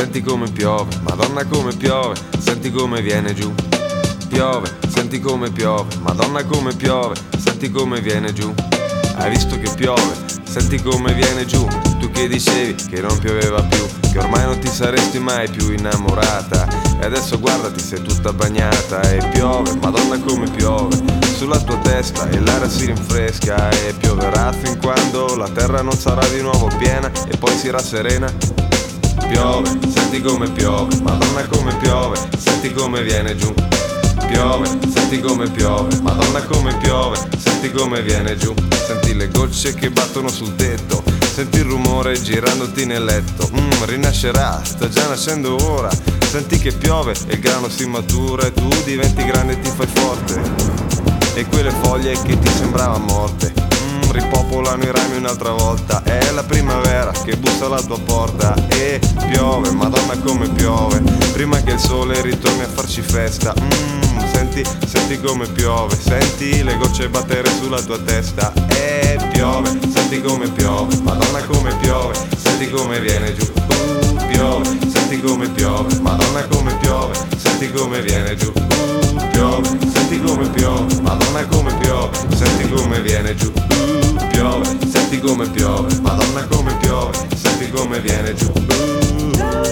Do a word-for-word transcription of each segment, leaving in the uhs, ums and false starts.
senti come piove, Madonna come piove, senti come viene giù. Piove, senti come piove, Madonna come piove, senti come viene giù. Hai visto che piove, senti come viene giù. Tu che dicevi che non pioveva più, che ormai non ti saresti mai più innamorata, e adesso guardati, sei tutta bagnata. E piove, Madonna come piove, sulla tua testa e l'aria si rinfresca. E pioverà fin quando la terra non sarà di nuovo piena e poi si rasserena. Piove, senti come piove, Madonna come piove, senti come viene giù. Piove, senti come piove, Madonna come piove, senti come viene giù. Senti le gocce che battono sul tetto, senti il rumore girandoti nel letto. Mmm, rinascerà, sta già nascendo ora. Senti che piove e il grano si matura e tu diventi grande e ti fai forte. E quelle foglie che ti sembravano morte, mmm, ripopolano i rami un'altra volta. È la primavera che bussa alla tua porta. E piove, Madonna come piove, prima che il sole ritorni a farci festa. Mmm, senti, senti come piove, senti le gocce battere sulla tua testa. E piove, senti come piove, Madonna come piove, senti come viene giù. Uh, piove, senti come piove, Madonna come piove, senti come viene giù. Uh, piove, senti come piove, Madonna come piove, senti come viene giù. Uh, piove, senti come piove, Madonna come piove, senti come viene giù. Uh.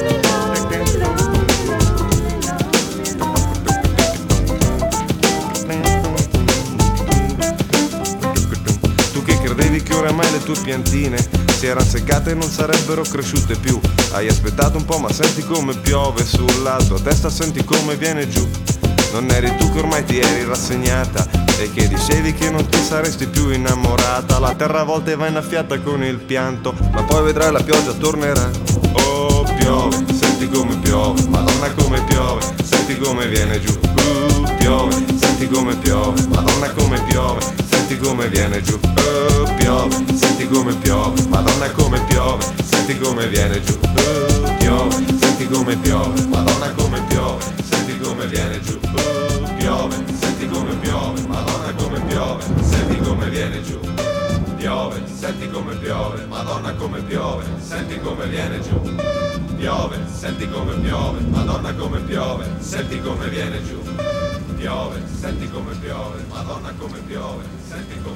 Tu che credevi che oramai le tue piantine si erano seccate e non sarebbero cresciute più, hai aspettato un po' ma senti come piove sulla tua testa, senti come viene giù. Non eri tu che ormai ti eri rassegnata e che dicevi che non ti saresti più innamorata. La terra a volte va innaffiata con il pianto, ma poi vedrai la pioggia tornerà. Oh piove, senti come piove, Madonna come piove, senti come viene giù. Uh, piove, senti come piove, Madonna come piove, senti come viene giù. Oh piove, senti come piove, Madonna come piove, senti come viene giù. Oh piove, senti come piove, Madonna come piove, senti come viene giù. Oh piove, senti come piove, Madonna come piove, senti come viene giù. Piove, senti come piove, Madonna come piove, senti come viene giù. Piove, senti come piove, Madonna come piove, senti come viene giù. Piove, senti come piove, Madonna come piove, senti come